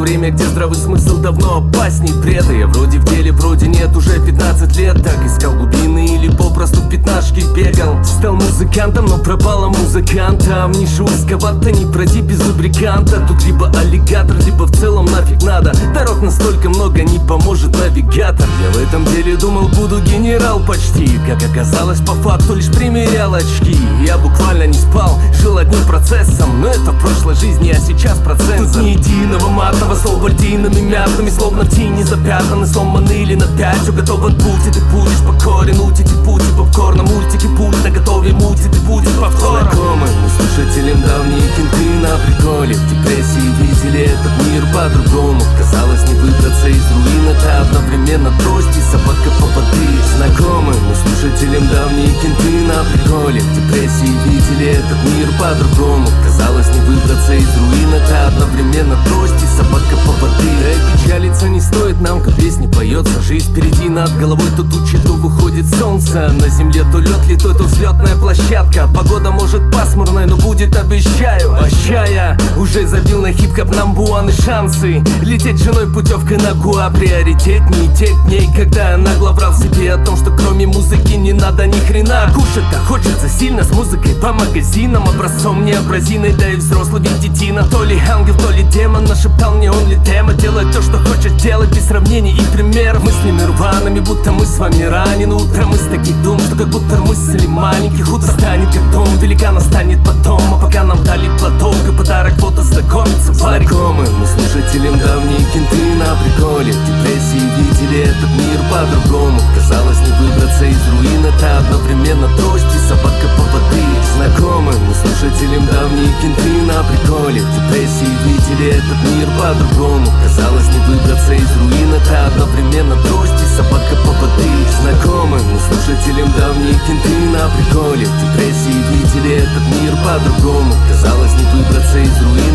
время, где здравый смысл давно опасней бреда. Я вроде в деле, вроде нет, уже 15 лет. Так искал глубины или попросту в пятнашки бегал. Стал музыкантом, но пропала музыканта. Ниже узковато, не пройти без лубриканта. Тут либо аллигатор, либо в целом нафиг надо. Дорог настолько много, не поможет навигатор. Я в этом деле думал, буду генерал почти. Как оказалось, по факту лишь примерял очки. Я буквально не спал, жил одним процессом. Но это в прошлой жизни, а сейчас процент. Тут ни единого матного слова вольтийными мятными, словно в тени запятнаны, сломаны или на 5. Все готово от пути, ты будешь покорен. Утить и пути, попкорна, мультики, путь на готове мути, ты будешь повтором. Знакомы мы слушателям давние кенты на приколе. В депрессии видели этот мир по-другому. Казалось, не выбраться из руин, это одновременно трость и собака по воды. Знакомы мы слушателям давние кенты на приколе. В депрессии видели этот мир по-другому. Казалось, не выбраться из руин, это одновременно трость и собака по воды. Да и печалиться не стоит нам, как песни поется. Жизнь впереди, над головой то тучи, то выходит солнце. На земле то лед литой, то взлетная площадка. Погода может пасмурная, но будет, обещаю. Ощая, уже забил на хип-хоп намбуаны шансы. Лететь женой путевкой на Гуа приоритетней тех дней, когда я нагло врал себе о том, что кроме музыки не надо ни хрена. Кушать-то хочется сильно, с музыкой по магазинам, образцом необразиной, да и взрослый ведь детина. То ли ангел, то ли демон, нашептал мне он ли тема. Делать то, что хочешь делать, без сравнений и примеров. Мыслями рваными, будто мы с вами ранены. Утром из таких дум, что как будто мысли маленьких. Утро станет как дом, великана станет потом. А пока нам дали платок и подарок, фото знакомиться. Знакомы мы слушателям давние кенты на приколе. В депрессии видели этот мир по-другому. Казалось, не выбраться из руин, это одновременно трость и собака по воды. Знакомы мы слушателям давние кенты на приколе. В депрессии видели этот мир по-другому. Казалось, не выбраться из руин, это одновременно трость и собака по воды. Знакомы мы слушателям давние кенты на приколе. В депрессии видели этот мир по-другому. Казалось, не выбраться из руин,